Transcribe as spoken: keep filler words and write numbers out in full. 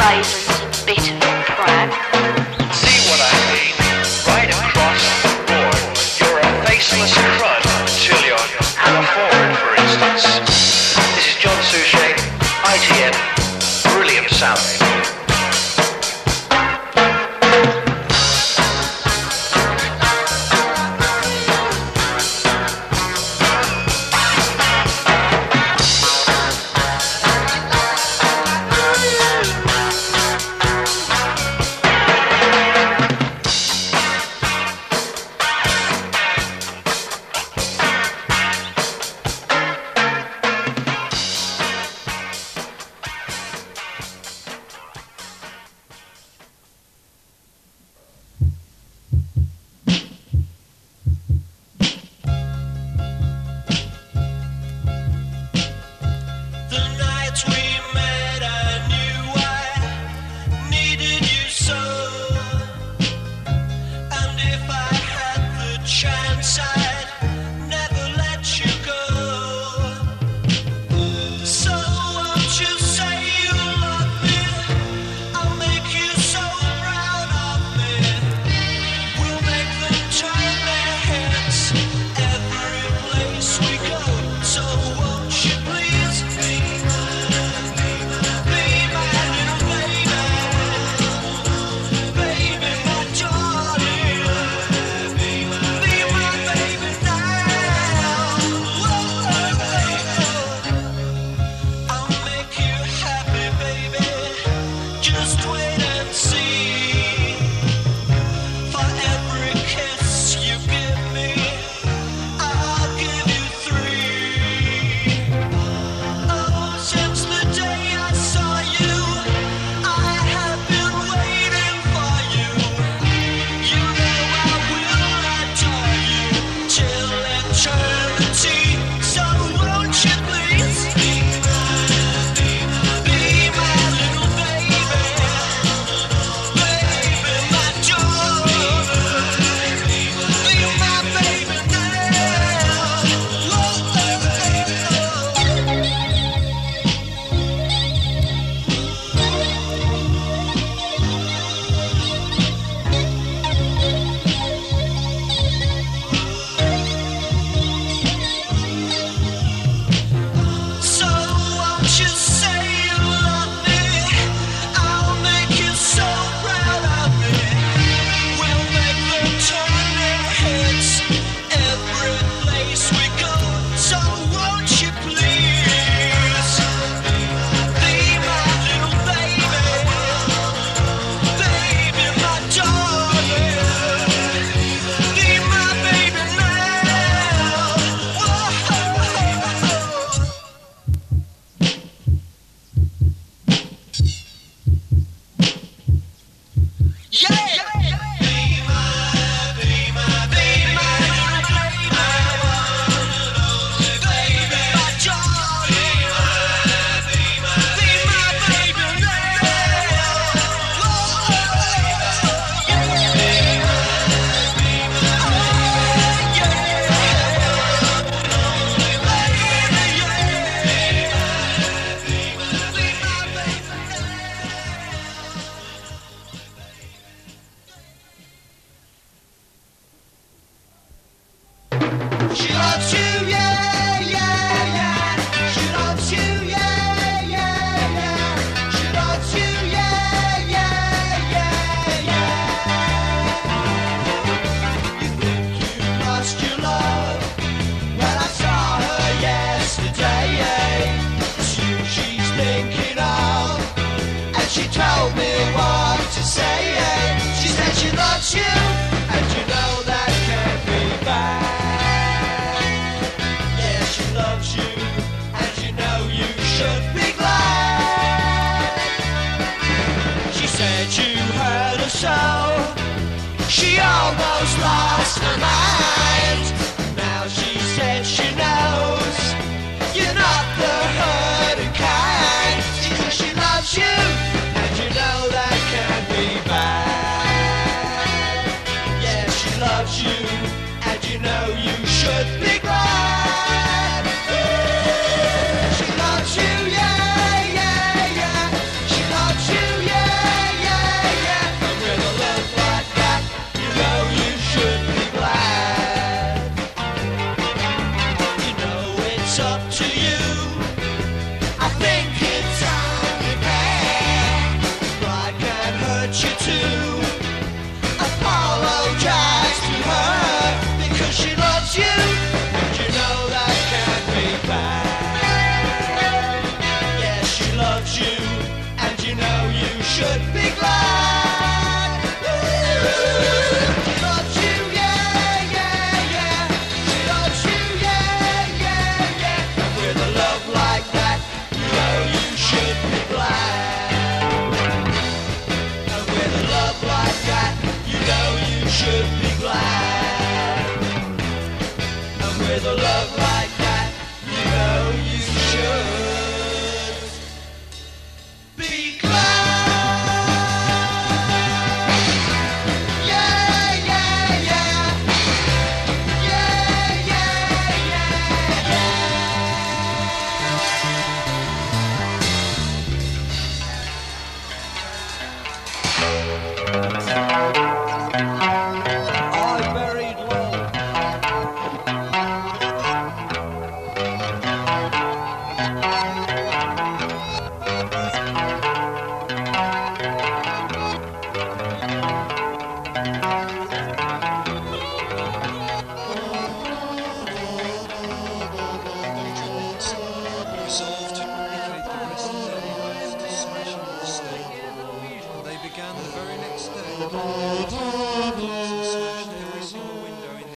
favourite bit of crap. See what I mean? Right across the board. You're a faceless crud until you're Anna Ford, for instance. This is John Suchet, I T M, brilliant sounding. She loves you, yeah, yeah, yeah. She loves you, yeah. you know you should be glad. She loves you, yeah, yeah, yeah. She loves you, yeah, yeah, yeah. And with a love like that, you know you should be glad. And with a love like that, you know you should be glad. And with a love like that, you know you should be glad. Yeah, yeah, yeah. Yeah, yeah, yeah, I buried Lol. Resolved to eradicate the rest of their lives to smash and mistake. They began the very next day.